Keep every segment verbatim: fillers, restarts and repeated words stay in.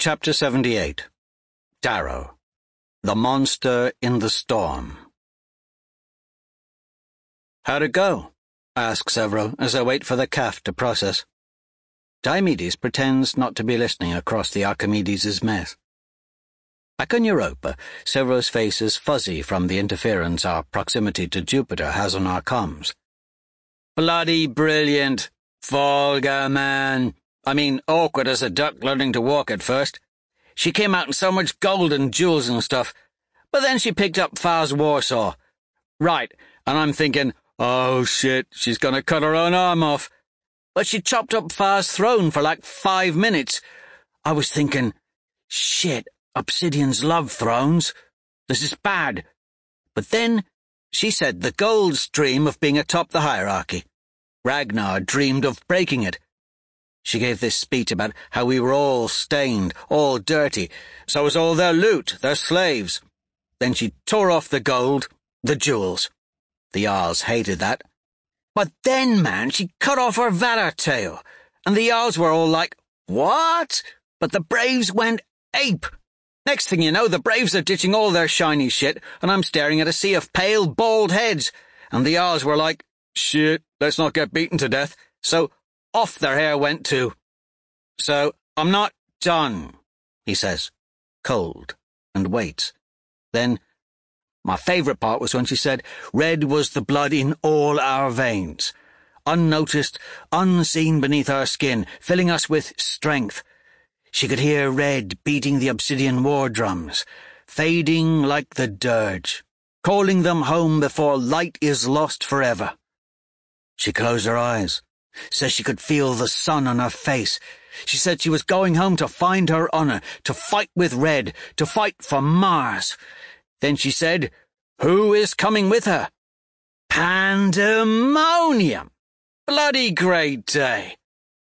Chapter seventy-eight. Darrow. The Monster in the Storm. "How'd it go?" asks Severo as I wait for the calf to process. Diomedes pretends not to be listening across the Archimedes' mess. Back on Europa, Severo's face is fuzzy from the interference our proximity to Jupiter has on our comms. "Bloody brilliant. Volga, man. I mean, awkward as a duck learning to walk at first. She came out in so much gold and jewels and stuff, but then she picked up Fars Warsaw. Right, and I'm thinking, oh shit, she's gonna cut her own arm off. But she chopped up Fars' throne for like five minutes. I was thinking, shit, Obsidians love thrones. This is bad. But then she said the gold's dream of being atop the hierarchy. Ragnar dreamed of breaking it. She gave this speech about how we were all stained, all dirty, so was all their loot, their slaves. Then she tore off the gold, the jewels. The Jarls hated that. But then, man, she cut off her Valar tail, and the Jarls were all like, what? But the Braves went ape. Next thing you know, the Braves are ditching all their shiny shit, and I'm staring at a sea of pale, bald heads, and the Jarls were like, shit, let's not get beaten to death, so off their hair went too. So, I'm not done, he says, cold, and waits. Then, my favourite part was when she said, red was the blood in all our veins. Unnoticed, unseen beneath our skin, filling us with strength. She could hear red beating the obsidian war drums, fading like the dirge, calling them home before light is lost forever. She closed her eyes. Says she could feel the sun on her face. She said she was going home to find her honour, to fight with Red, to fight for Mars. Then she said, who is coming with her? Pandemonium! Bloody great day.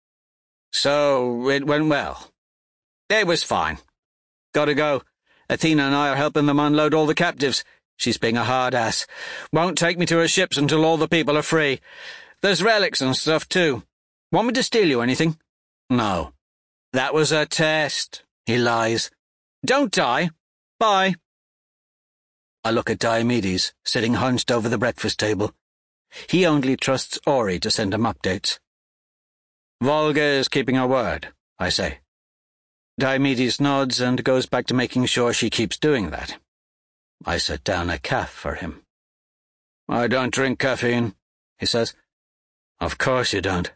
So it went well. It was fine. Gotta go. Athena and I are helping them unload all the captives. She's being a hard ass. Won't take me to her ships until all the people are free. There's relics and stuff, too. Want me to steal you anything? No. That was a test, he lies. Don't die. Bye. I look at Diomedes, sitting hunched over the breakfast table. He only trusts Ori to send him updates. Volga is keeping her word, I say. Diomedes nods and goes back to making sure she keeps doing that. I set down a calf for him. I don't drink caffeine, he says. Of course you don't.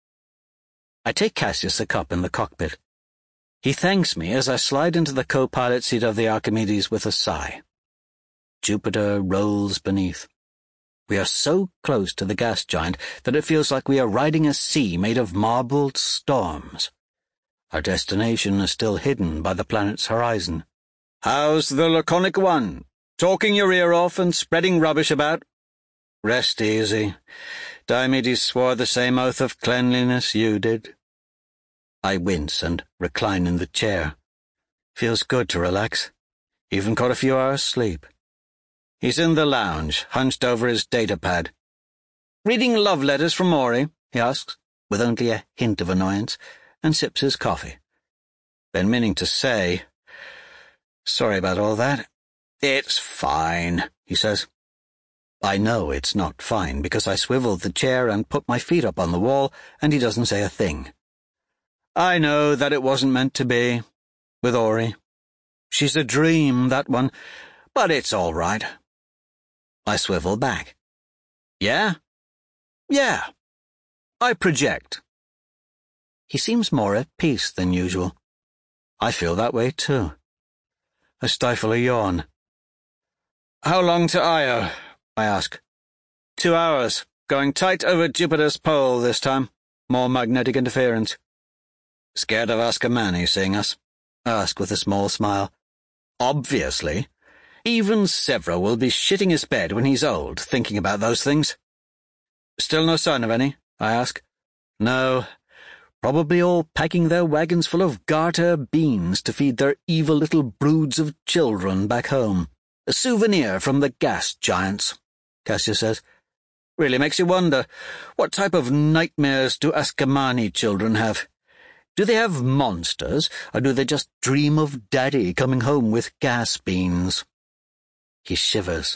I take Cassius a cup in the cockpit. He thanks me as I slide into the co-pilot seat of the Archimedes with a sigh. Jupiter rolls beneath. We are so close to the gas giant that it feels like we are riding a sea made of marbled storms. Our destination is still hidden by the planet's horizon. How's the laconic one? Talking your ear off and spreading rubbish about? Rest easy. Diomedes swore the same oath of cleanliness you did. I wince and recline in the chair. Feels good to relax. Even caught a few hours' sleep. He's in the lounge, hunched over his data pad. Reading love letters from Ori, he asks, with only a hint of annoyance, and sips his coffee. Been meaning to say, sorry about all that. It's fine, he says. I know it's not fine because I swiveled the chair and put my feet up on the wall, and he doesn't say a thing. I know that it wasn't meant to be, with Ori. She's a dream, that one, but it's all right. I swivel back. Yeah? Yeah. I project. He seems more at peace than usual. I feel that way, too. I stifle a yawn. How long to Io? I ask. Two hours. Going tight over Jupiter's pole this time. More magnetic interference. Scared of Ascamani seeing us? I ask with a small smile. Obviously. Even Severo will be shitting his bed when he's old, thinking about those things. Still no sign of any? I ask. No. Probably all packing their wagons full of garter beans to feed their evil little broods of children back home. A souvenir from the gas giants, Cassius says. Really makes you wonder, what type of nightmares do Ascamani children have? Do they have monsters, or do they just dream of Daddy coming home with gas beans? He shivers.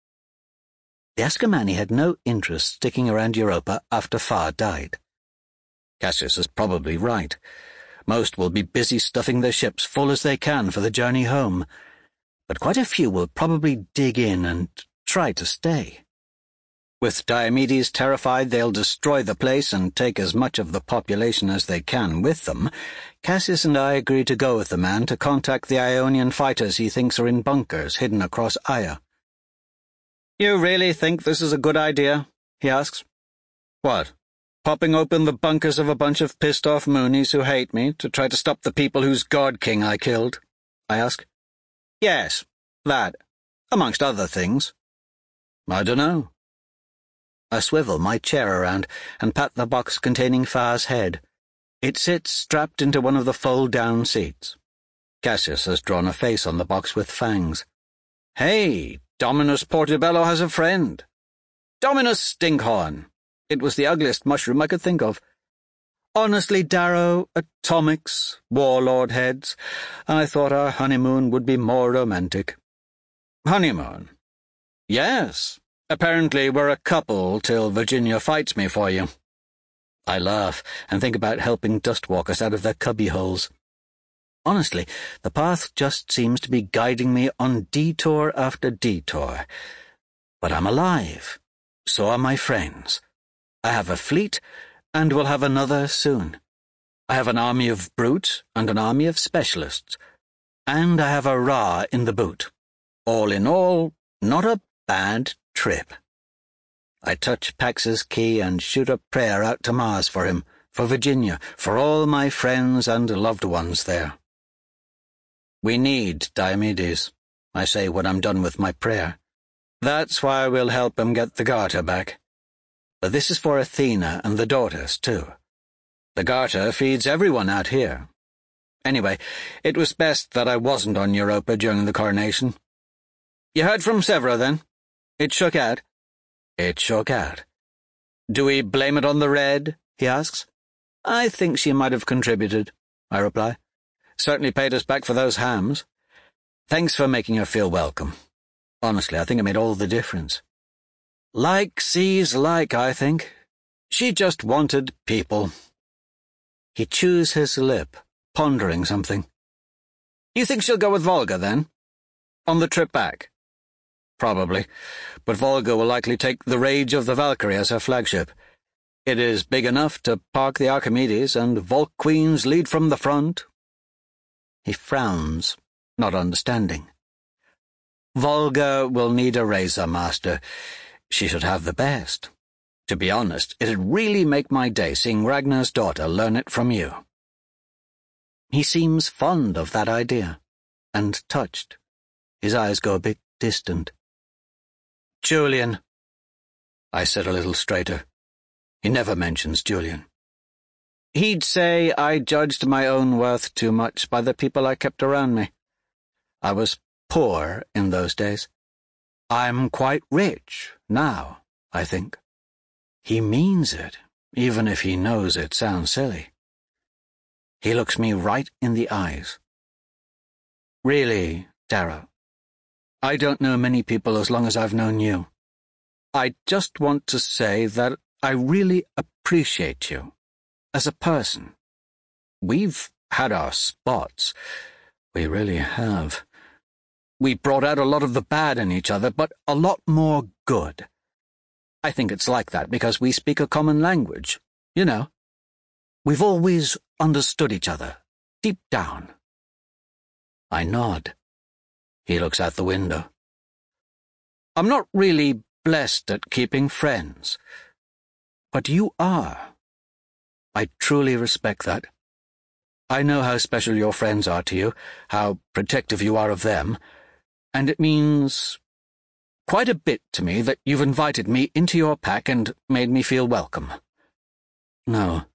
The Ascomani had no interest sticking around Europa after Farr died. Cassius is probably right. Most will be busy stuffing their ships full as they can for the journey home, but quite a few will probably dig in and try to stay. With Diomedes terrified they'll destroy the place and take as much of the population as they can with them, Cassius and I agree to go with the man to contact the Ionian fighters he thinks are in bunkers hidden across Aya. "You really think this is a good idea?" he asks. "What? Popping open the bunkers of a bunch of pissed-off Moonies who hate me to try to stop the people whose God King I killed?" I ask. "Yes, that, amongst other things." "I dunno." I swivel my chair around and pat the box containing Farr's head. It sits strapped into one of the fold-down seats. Cassius has drawn a face on the box with fangs. "Hey, Dominus Portobello has a friend. Dominus Stinkhorn. It was the ugliest mushroom I could think of. Honestly, Darrow, atomics, warlord heads, I thought our honeymoon would be more romantic." "Honeymoon?" "Yes. Apparently we're a couple till Virginia fights me for you." I laugh and think about helping dustwalkers out of their cubbyholes. Honestly, the path just seems to be guiding me on detour after detour. But I'm alive. So are my friends. I have a fleet, and we'll have another soon. I have an army of brute and an army of specialists. And I have a Ra in the boot. All in all, not a bad trip. I touch Pax's key and shoot a prayer out to Mars for him, for Virginia, for all my friends and loved ones there. "We need Diomedes," I say when I'm done with my prayer. "That's why we'll help him get the garter back. But this is for Athena and the daughters, too. The garter feeds everyone out here. Anyway, it was best that I wasn't on Europa during the coronation." "You heard from Severa, then? It shook out?" "It shook out." "Do we blame it on the red?" he asks. "I think she might have contributed," I reply. "Certainly paid us back for those hams. Thanks for making her feel welcome. Honestly, I think it made all the difference. Like sees like, I think. She just wanted people." He chews his lip, pondering something. "You think she'll go with Volga, then? On the trip back?" "Probably, but Volga will likely take the Rage of the Valkyrie as her flagship. It is big enough to park the Archimedes, and Volk Queens lead from the front." He frowns, not understanding. "Volga will need a razor, Master. She should have the best. To be honest, it'd really make my day seeing Ragnar's daughter learn it from you." He seems fond of that idea, and touched. His eyes go a bit distant. "Julian." I sit a little straighter. He never mentions Julian. "He'd say I judged my own worth too much by the people I kept around me. I was poor in those days. I'm quite rich now, I think." He means it, even if he knows it sounds silly. He looks me right in the eyes. "Really, Darrow, I don't know many people as long as I've known you. I just want to say that I really appreciate you. As a person. We've had our spots. We really have. We brought out a lot of the bad in each other, but a lot more good. I think it's like that because we speak a common language, you know. We've always understood each other, deep down." I nod. He looks out the window. "I'm not really blessed at keeping friends. But you are. I truly respect that. I know how special your friends are to you, how protective you are of them, and it means quite a bit to me that you've invited me into your pack and made me feel welcome. No.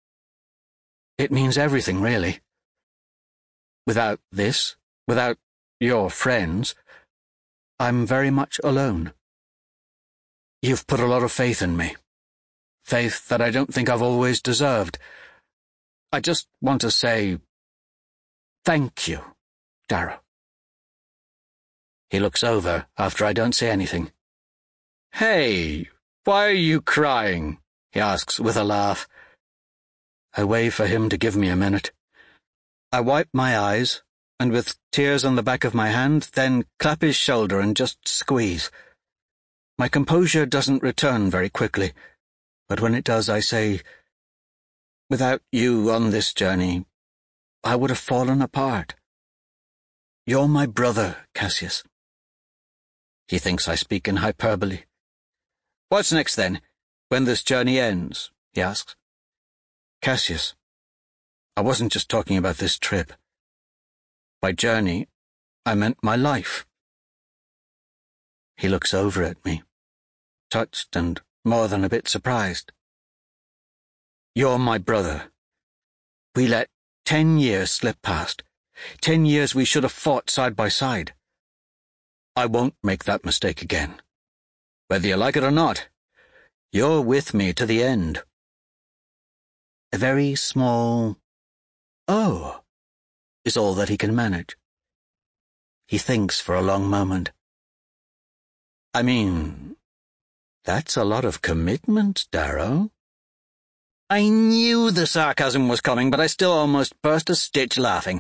It means everything, really. Without this, without your friends, I'm very much alone. You've put a lot of faith in me. Faith that I don't think I've always deserved. I just want to say thank you, Darrow. He looks over after I don't say anything. Hey, why are you crying? He asks with a laugh. I wave for him to give me a minute. I wipe my eyes, and with tears on the back of my hand, then clap his shoulder and just squeeze. My composure doesn't return very quickly, but when it does, I say, without you on this journey, I would have fallen apart. You're my brother, Cassius. He thinks I speak in hyperbole. What's next, then, when this journey ends? He asks. Cassius, I wasn't just talking about this trip. By journey, I meant my life. He looks over at me, touched and more than a bit surprised. You're my brother. We let ten years slip past. Ten years we should have fought side by side. I won't make that mistake again. Whether you like it or not, you're with me to the end. A very small "oh" is all that he can manage. He thinks for a long moment. I mean, that's a lot of commitment, Darrow. I knew the sarcasm was coming, but I still almost burst a stitch laughing.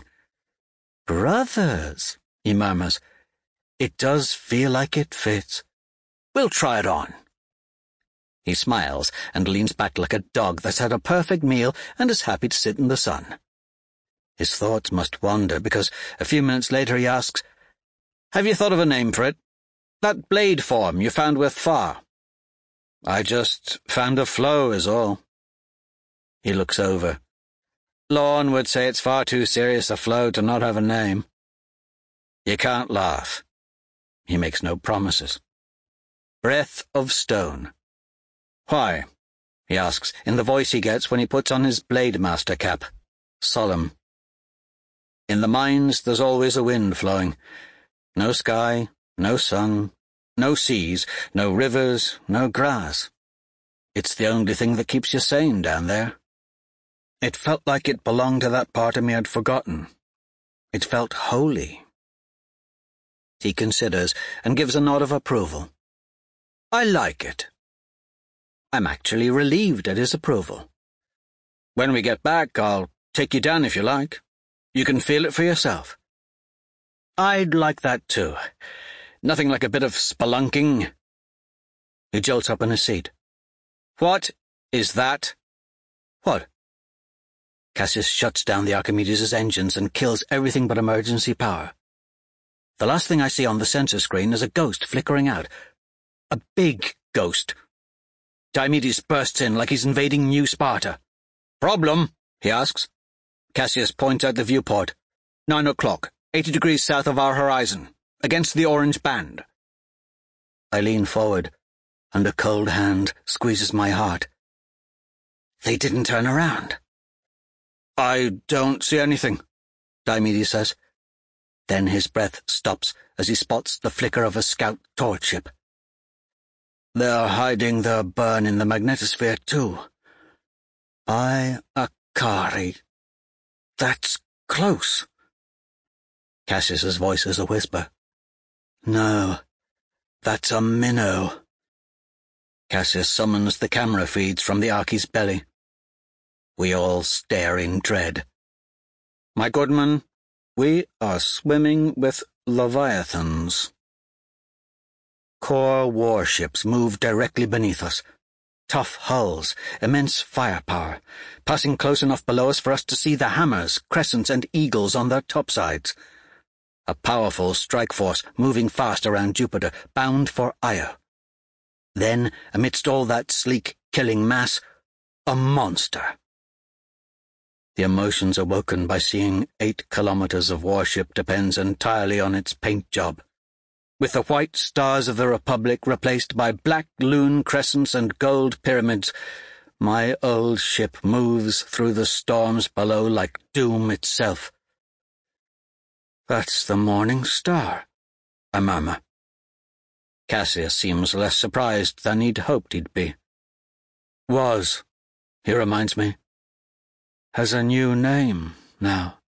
Brothers, he murmurs. It does feel like it fits. We'll try it on. He smiles and leans back like a dog that's had a perfect meal and is happy to sit in the sun. His thoughts must wander, because a few minutes later he asks, Have you thought of a name for it? That blade form you found with Far. I just found a flow is all. He looks over. Lorne would say it's far too serious a flow to not have a name. You can't laugh. He makes no promises. Breath of Stone. Why? He asks, in the voice he gets when he puts on his Blade Master cap. Solemn. In the mines there's always a wind flowing. No sky, no sun, no seas, no rivers, no grass. It's the only thing that keeps you sane down there. It felt like it belonged to that part of me I'd forgotten. It felt holy. He considers and gives a nod of approval. I like it. I'm actually relieved at his approval. When we get back, I'll take you down if you like. You can feel it for yourself. I'd like that too. Nothing like a bit of spelunking. He jolts up in his seat. What is that? What? Cassius shuts down the Archimedes' engines and kills everything but emergency power. The last thing I see on the sensor screen is a ghost flickering out. A big ghost. Diomedes bursts in like he's invading New Sparta. Problem? He asks. Cassius points out the viewport. Nine o'clock, eighty degrees south of our horizon, against the orange band. I lean forward, and a cold hand squeezes my heart. They didn't turn around. I don't see anything, Diomedes says. Then his breath stops as he spots the flicker of a scout torch ship. They're hiding their burn in the magnetosphere, too. By Akari. That's close. Cassius's voice is a whisper. No, that's a minnow. Cassius summons the camera feeds from the Archie's belly. We all stare in dread. My goodman, we are swimming with leviathans. Core warships move directly beneath us. Tough hulls, immense firepower, passing close enough below us for us to see the hammers, crescents, and eagles on their topsides. A powerful strike force moving fast around Jupiter, bound for Io. Then, amidst all that sleek, killing mass, a monster. The emotions awoken by seeing eight kilometers of warship depends entirely on its paint job. With the white stars of the Republic replaced by black loon crescents and gold pyramids, my old ship moves through the storms below like doom itself. That's the Morning Star, I murmur. Cassius seems less surprised than he'd hoped he'd be. Was, he reminds me. has a new name now.